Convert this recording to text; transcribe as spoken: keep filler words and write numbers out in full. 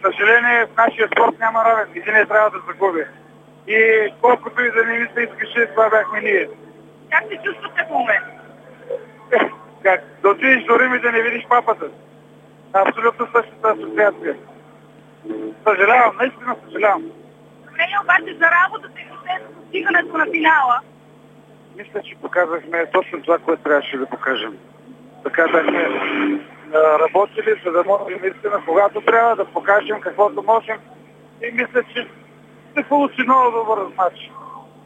съжаление, в нашия спорт няма равен. Един не трябва да загуби. И колкото и да не ми се искаше, това бяхме ние. Как се чувствате в момента? Как? Да отидеш до Рим и да не видиш папата. Абсолютно същата асоциация. Съжалявам, наистина съжалявам. Добре, обаче за работата и за достигането на финала. Мисля, че показахме точно това, което трябваше да покажем. Така бяхме работили, за да можем наистина, когато трябва да покажем каквото можем. И мисля, че се получи много добър матч.